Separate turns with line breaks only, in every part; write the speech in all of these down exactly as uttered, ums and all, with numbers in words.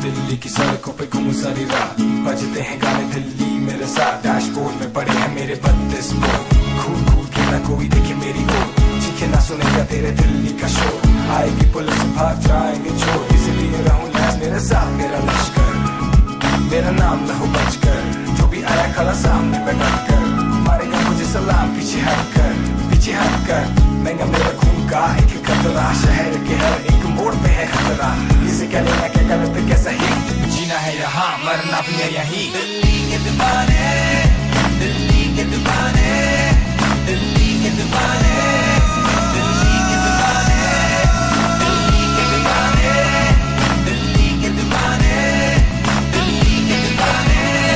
दिल्ली की सड़कों पे घूमूं सारी रात, बजते हैं गाने दिल्ली मेरे साथ। डैशबोर्ड में पड़े हैं मेरे बत्तीस बोल, घूर घूर के ना कोई देखे मेरी ओर, चीखे ना सुनेगा तेरे दिल्ली का शोर। आएगी पुलिस भाग जाएंगे चोर, इसलिए रहूं लैस मेरे साथ मेरा लश्कर। मेरा नाम लहू बचकर, जो भी आया खड़ा सामने में डटकर, मारेगा मुझे सलाम पीछे हटकर, पीछे हटकर। महंगा मेरा खून का एक कतरा, शहर के हर एक मोड़ पे है खतरा। इसे क्या लेना क्या गलत क्या सही, जीना है यहाँ मरना भी है यहीं। दिल्ली के दीवाने, दिल्ली के दीवाने, दिल्ली के दीवाने, दिल्ली के दीवाने, दिल्ली के दीवाने, दिल्ली के दीवाने, दिल्ली के दीवाने।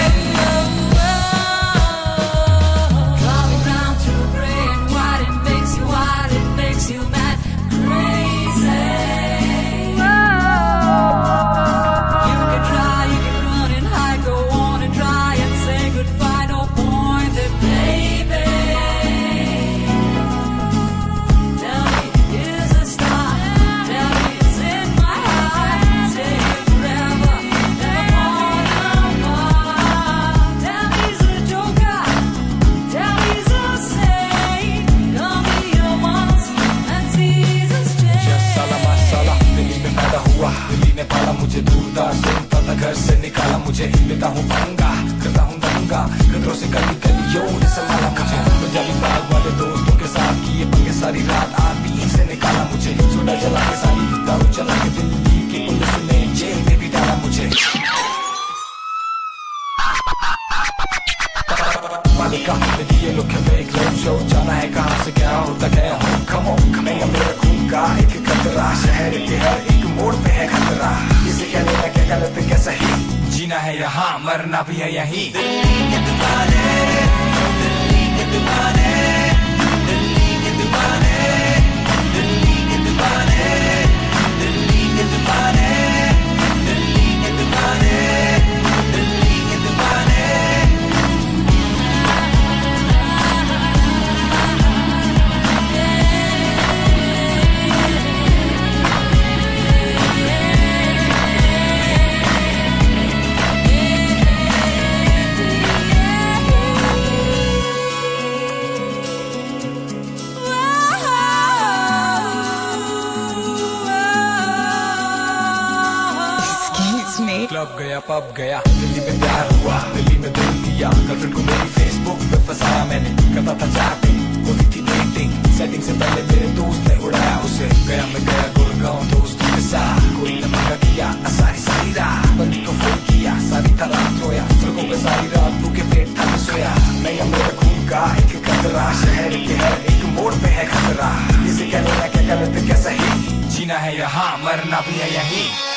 Travel down to gray and white, it makes you wild, it makes you mad, crazy. You can try, you can run and hide, go on and try and say goodbye, no point there, baby. Tell me, is a star? Tell me, it's in my heart. Say it forever, never more, apart. Tell me, he's a joker. Tell me, he's a saint. Come be your once and seasons
Just
change.
साला माशाला, दिल्ली में पैदा हुआ, दिल्ली ने पाला मुझे दूरदार सुनता था, घर से निकाला मुझे, लेता हूँ पंगा, करता हूँ दंगा, खतरों से गली गलियों ने संभाला मुझे। पंजाबी बाग वाले दोस्तों के साथ किए पंगे, सारी रात आरपीएम से निकाला मुझे, सोडा जला के सारी दारू चला के दिल्ली की पुलिस ने जेल में भी डाला मुझे। पालिका में दिए लोग हमें एक रोड शो, जाना है कहाँ से क्या होता गया हूँ, खमो खमेगा मेरा खून का एक कतरा, शहर के हर एक मोड़ पे है खतरा। इसे क्या लेना क्या गलत क्या सही, जीना है यहाँ मरना भी है यहीं। दिल्ली के दीवाने, दिल्ली के दीवाने, दिल्ली के दीवाने, दिल्ली के दीवाने, दिल्ली के दीवाने, दिल्ली के दीवाने, दिल्ली के दीवाने। क्लब गया पब गया, दिल्ली में प्यार हुआ, दिल्ली में दिल दिया, गर्लफ्रेंड को मेरी फेसबुक पे फंसाया मैंने, करता था चैटिंग, होती थी डेटिंग, सेटिंग से पहले मेरे दोस्त ने उड़ाया उसे। गया मैं गया गुड़गांव दोस्तों के साथ, कोई न मंगा किया सारी सारी रात, बंदी को फोन किया सारी था रात रोया, सड़कों पे सारी रात भूखे पेट था मैं सोया। महंगा मेरे खून का एक कतरा, शहर के हर एक मोड़ पे है खतरा। इसे क्या लेना क्या गलत क्या सही, जीना है यहाँ मरना भी है यहीं।